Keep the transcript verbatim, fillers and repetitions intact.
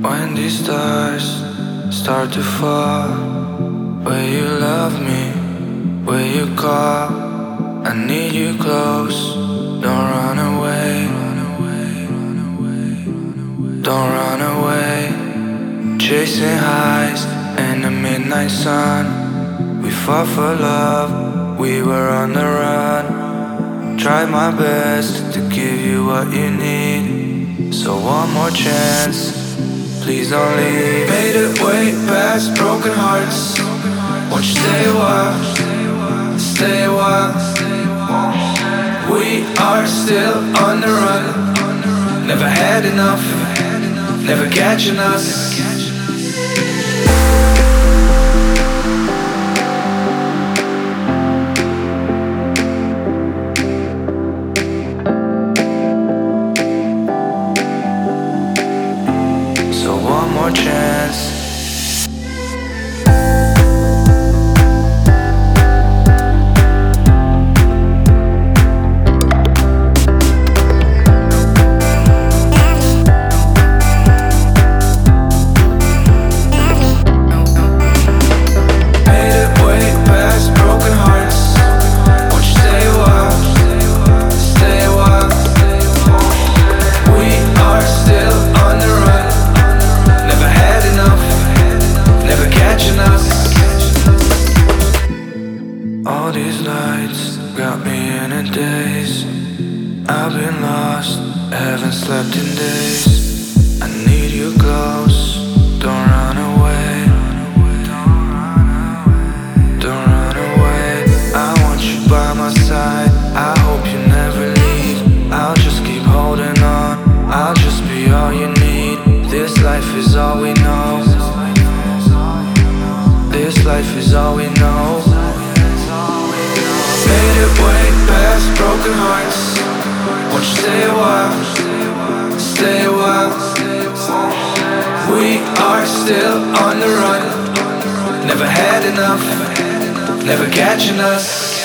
When these stars start to fall, will you love me? Will you call? I need you close. Don't run away. Don't run away. Chasing highs in the midnight sun. We fought for love, we were on the run. Tried my best to give you what you need. So one more chance, please don't leave. Made it way past broken hearts. Won't you stay a while, stay a while. We are still on the run. Never had enough, never catching us. So one more chance. All these lights got me in a daze. I've been lost, haven't slept in days. I need you close, don't run away. Don't run away. I want you by my side, I hope you never leave. I'll just keep holding on, I'll just be all you need. This life is all we know. This life is all we know. Made it way past broken hearts. Won't you stay a while, stay a while. We are still on the run. Never had enough, never catching us.